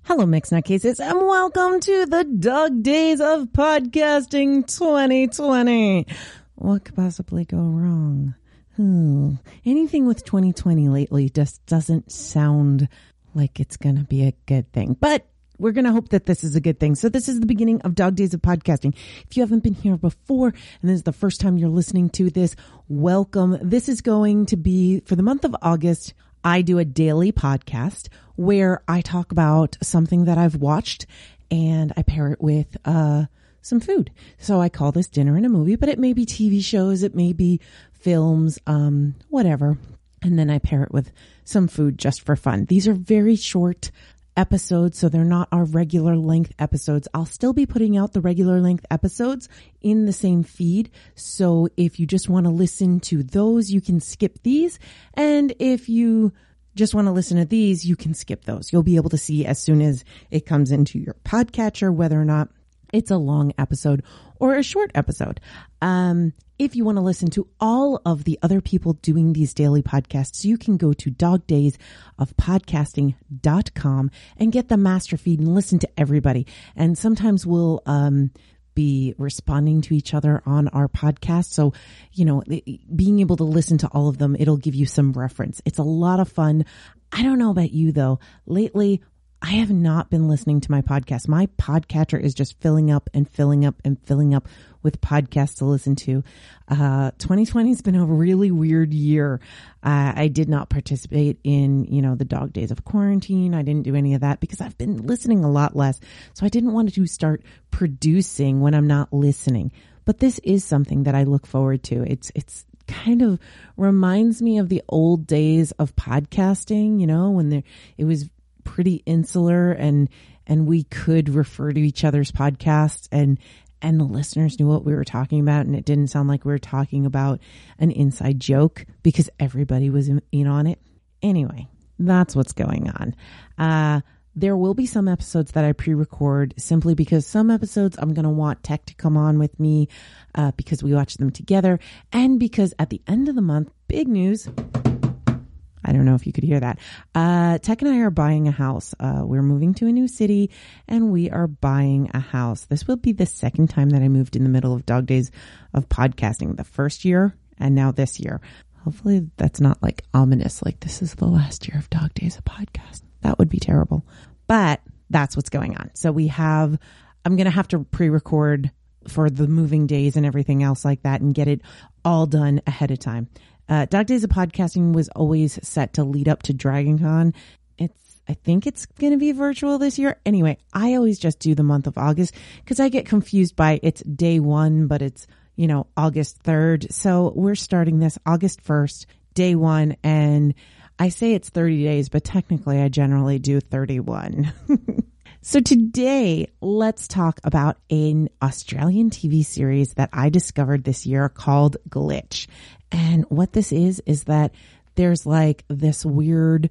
Hello, Mixed Nutcases, and welcome to the Dog Days of Podcasting 2020. What could possibly go wrong? Anything with 2020 lately just doesn't sound like it's going to be a good thing. But we're going to hope that this is a good thing. So this is the beginning of Dog Days of Podcasting. If you haven't been here before, and this is the first time you're listening to this, welcome. This is going to be, for the month of August, I do a daily podcast where I talk about something that I've watched and I pair it with some food. So I call this Dinner and a Movie, but it may be TV shows, it may be films, whatever. And then I pair it with some food just for fun. These are very short episodes, so they're not our regular length episodes. I'll still be putting out the regular length episodes in the same feed. So if you just want to listen to those, you can skip these. And if you just want to listen to these, you can skip those. You'll be able to see as soon as it comes into your podcatcher whether or not it's a long episode or a short episode. If you want to listen to all of the other people doing these daily podcasts, you can go to dogdaysofpodcasting.com and get the master feed and listen to everybody. And sometimes we'll be responding to each other on our podcast. So, you know, being able to listen to all of them, it'll give you some reference. It's a lot of fun. I don't know about you, though. Lately, I have not been listening to my podcast. My podcatcher is just filling up and filling up and filling up with podcasts to listen to. 2020 has been a really weird year. I did not participate in, the dog days of quarantine. I didn't do any of that because I've been listening a lot less. So I didn't want to start producing when I'm not listening. But this is something that I look forward to. It's kind of reminds me of the old days of podcasting, when it was pretty insular and we could refer to each other's podcasts and the listeners knew what we were talking about, and it didn't sound like we were talking about an inside joke because everybody was in on it. Anyway, that's what's going on. There will be some episodes that I pre-record simply because some episodes I'm going to want Tech to come on with me because we watch them together, and because at the end of the month, big news, I don't know if you could hear that. Tech and I are buying a house. We're moving to a new city and we are buying a house. This will be the second time that I moved in the middle of Dog Days of Podcasting. The first year and now this year. Hopefully that's not like ominous, like this is the last year of Dog Days of Podcast. That would be terrible. But that's what's going on. So I'm going to have to pre-record for the moving days and everything else like that and get it all done ahead of time. Dog Days of Podcasting was always set to lead up to DragonCon. I think it's going to be virtual this year. Anyway, I always just do the month of August because I get confused by it's day 1, but it's, August 3rd. So we're starting this August 1st, day 1. And I say it's 30 days, but technically I generally do 31. So today, let's talk about an Australian TV series that I discovered this year called Glitch. And what this is that there's like this weird,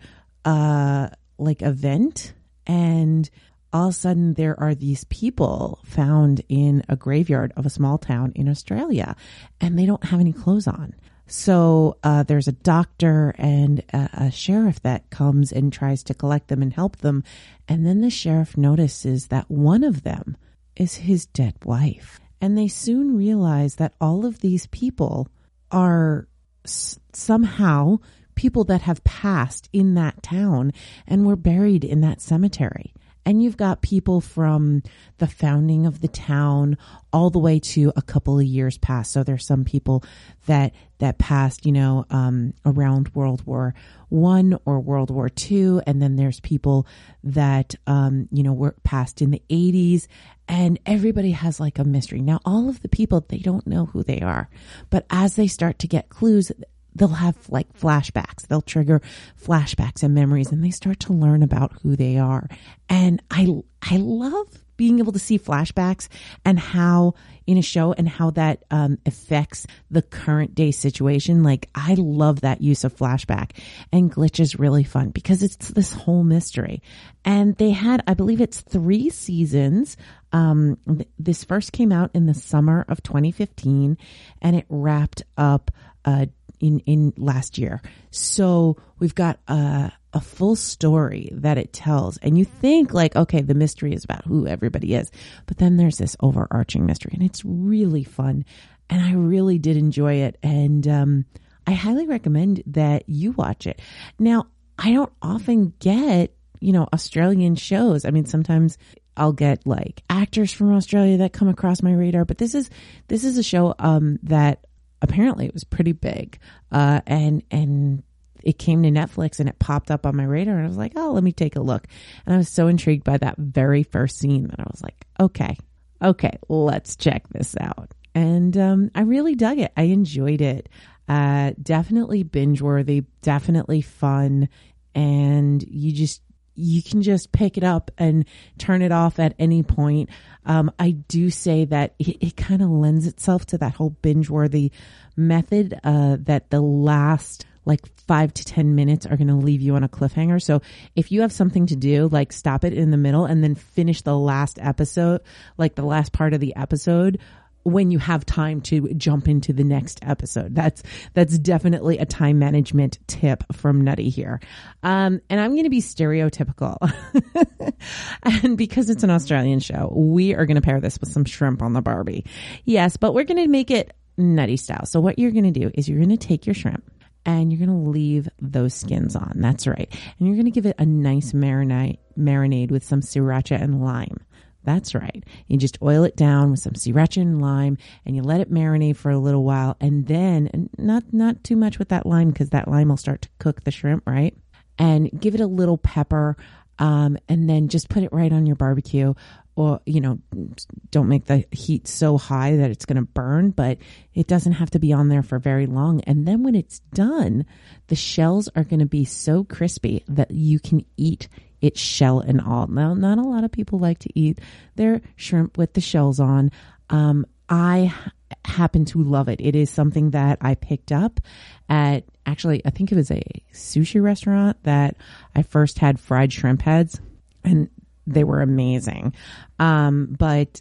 event, and all of a sudden there are these people found in a graveyard of a small town in Australia, and they don't have any clothes on. So there's a doctor and a sheriff that comes and tries to collect them and help them. And then the sheriff notices that one of them is his dead wife. And they soon realize that all of these people are somehow people that have passed in that town and were buried in that cemetery. And you've got people from the founding of the town all the way to a couple of years past. So there's some people that passed, around World War I or World War II. And then there's people that, were passed in the 80s. And everybody has like a mystery. Now, all of the people, they don't know who they are. But as they start to get clues, they'll have like flashbacks. They'll trigger flashbacks and memories, and they start to learn about who they are. And I love being able to see flashbacks and how in a show and how that affects the current day situation. Like, I love that use of flashback, and Glitch is really fun because it's this whole mystery. And they had, I believe it's 3 seasons. This first came out in the summer of 2015, and it wrapped up in last year. So we've got a full story that it tells, and you think like, okay, the mystery is about who everybody is, but then there's this overarching mystery, and it's really fun, and I really did enjoy it, and I highly recommend that you watch it. Now, I don't often get, Australian shows. I mean, sometimes I'll get like actors from Australia that come across my radar, but this is a show that apparently it was pretty big, and it came to Netflix and it popped up on my radar, and I was like, oh, let me take a look. And I was so intrigued by that very first scene that I was like, okay, let's check this out. And I really dug it. I enjoyed it. Definitely binge worthy, definitely fun, and you can just pick it up and turn it off at any point. I do say that it kind of lends itself to that whole binge worthy method, that the last like 5 to 10 minutes are going to leave you on a cliffhanger. So if you have something to do, like stop it in the middle and then finish the last episode, like the last part of the episode, when you have time to jump into the next episode. That's definitely a time management tip from Nutty here. And I'm going to be stereotypical. And because it's an Australian show, we are going to pair this with some shrimp on the Barbie. Yes, but we're going to make it Nutty style. So what you're going to do is you're going to take your shrimp and you're going to leave those skins on. That's right. And you're going to give it a nice marinade with some sriracha and lime. That's right. You just oil it down with some sriracha and lime, and you let it marinate for a little while. And then not too much with that lime, because that lime will start to cook the shrimp, right? And give it a little pepper, and then just put it right on your barbecue. Or, don't make the heat so high that it's going to burn, but it doesn't have to be on there for very long. And then when it's done, the shells are going to be so crispy that you can eat it shell and all. Now, not a lot of people like to eat their shrimp with the shells on. I happen to love it. It is something that I picked up at, actually, I think it was a sushi restaurant that I first had fried shrimp heads, and they were amazing. But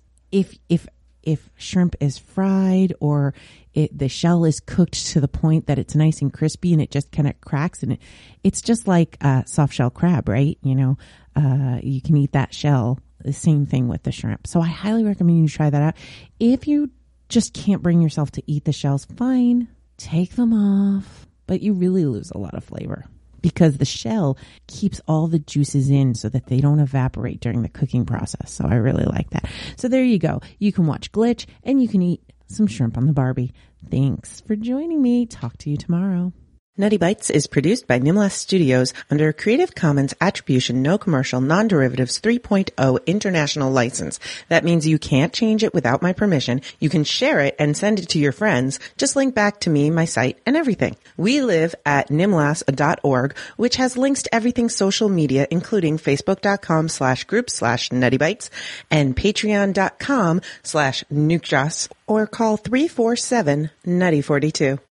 if shrimp is fried, or the shell is cooked to the point that it's nice and crispy and it just kind of cracks, and it's just like soft shell crab, right? You can eat that shell. The same thing with the shrimp. So I highly recommend you try that out. If you just can't bring yourself to eat the shells, fine, take them off, but you really lose a lot of flavor, because the shell keeps all the juices in so that they don't evaporate during the cooking process. So I really like that. So there you go. You can watch Glitch and you can eat some shrimp on the Barbie. Thanks for joining me. Talk to you tomorrow. Nutty Bites is produced by Nimlas Studios under a Creative Commons Attribution No Commercial Non-Derivatives 3.0 International License. That means you can't change it without my permission. You can share it and send it to your friends. Just link back to me, my site, and everything. We live at nimlas.org, which has links to everything social media, including facebook.com/group/nuttybites and patreon.com/nukejoss, or call 347-NUTTY42.